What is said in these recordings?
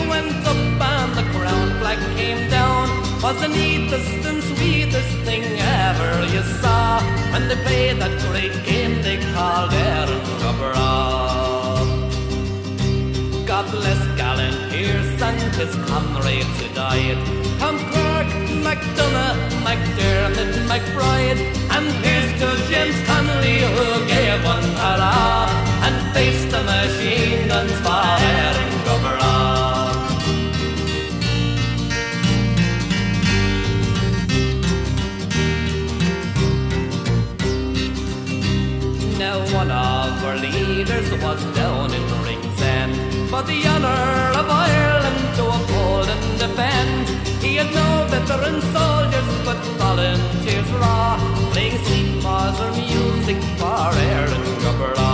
went up and the crown flag came down. Was the neatest and sweetest thing ever you saw, when they played that great game they called Erin Gobra. God bless gallant Pearse and his comrades who died, Tom Clark, MacDonagh, McDermott, McBride, and here's to James Connolly who gave one hurrah and faced the machine guns for Erin Gobra. Now one of our leaders was down in Ringsend for the honour of Ireland to uphold and defend. He had no veteran soldiers but volunteers raw, playing sweet Mother music for Erin Gobra.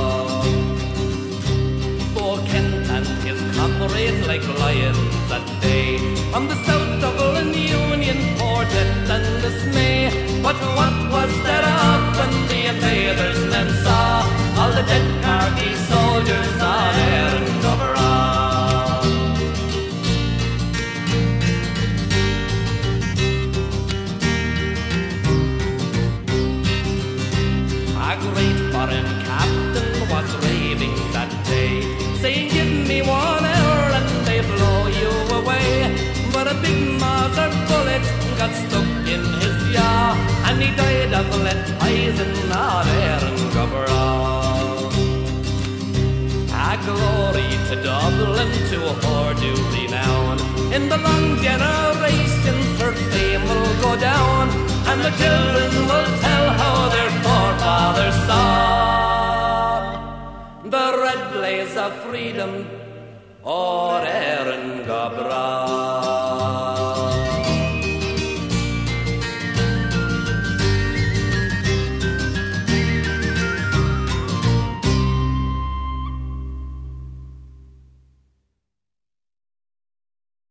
Bo Kent and his comrades like lions that day, from the south of Union poured death and dismay. But what was that of when the invaders then saw all the dead Carty soldiers on Erin Gobra? A great foreign captain was raving that day, saying, "Give me 1 hour and they blow you away." But a big Mauser bullet got stuck in his jaw, and he died of lead poison on Erin Gobra. A glory to Dublin, to her due renown. In the long generations her fame will go down, and the children will tell how their forefathers saw the red blaze of freedom o'er Erin